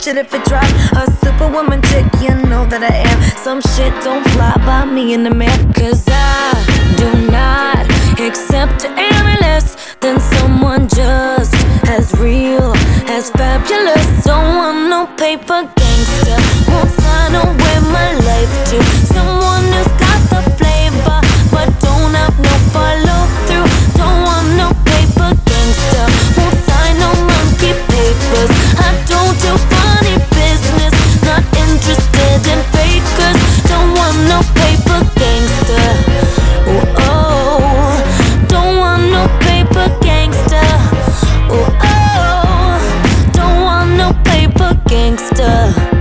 shit if it dry. A superwoman chick, you know that I am. Some shit don't fly by me in the man. Cause I do not accept any less than someone just as real, as fabulous. Don't want no paper gangster. Won't sign away my life to someone who's got the flavor but don't have no follow through. Don't want no paper gangster. Won't sign no monkey papers. I don't do funny business. Not interested in fakers. Don't want no paper gangster. Oh, oh. Don't want no paper gangster. Oh, oh. Don't want no paper gangster.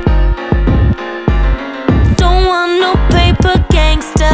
Don't want no paper gangster.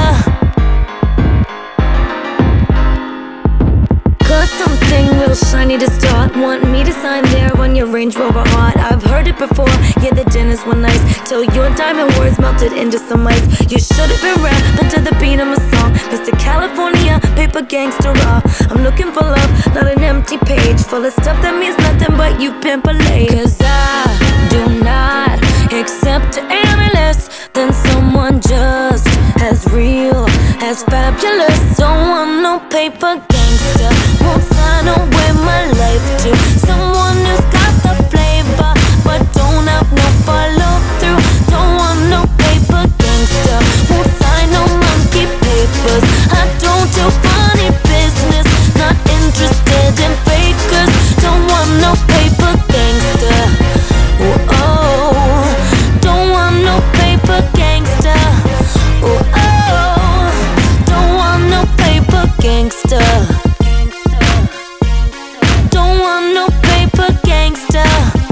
Got something real shiny to start. Want me to sign there on your Range Rover heart. I've heard it before, yeah, the dinners were nice till your diamond words melted into some ice. You should have been rapping to the beat of my song. Mr. California, paper gangster raw. I'm looking for love, not an empty page full of stuff that means nothing but you pimp a lady. Cause I do not accept any less than someone just as real, as fabulous. Don't want no paper gangster. Won't sign away my life to someone who's got the flavor but don't have no follow through. Don't want no paper gangster. Won't sign no monkey papers. I don't do funny business. Not interested in fakers. Don't want no paper gangster. Oh, oh. Don't want no paper gangster. Oh, oh. Don't want no paper gangster. Don't want no paper gangster.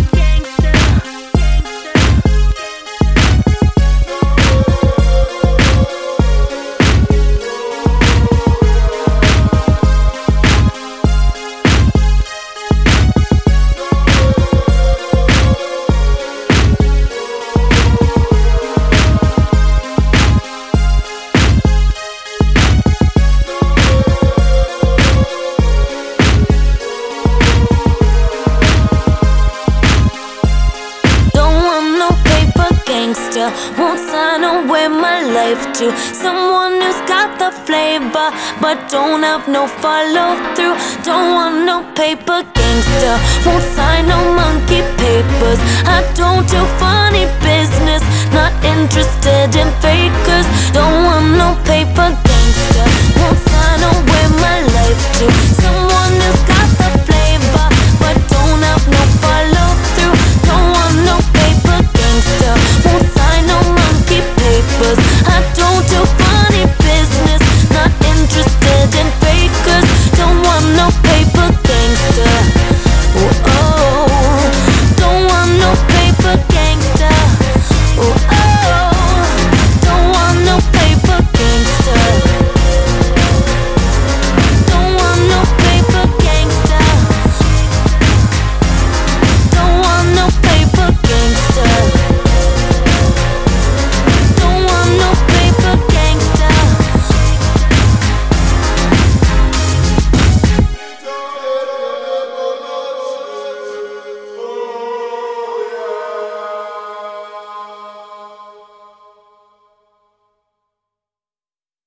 Won't sign away my life to someone who's got the flavor but don't have no follow through. Don't want no paper gangster. Won't sign no monkey papers. I don't do funny business. Not interested in fakers. Don't want no paper gangster. Won't sign away my life to someone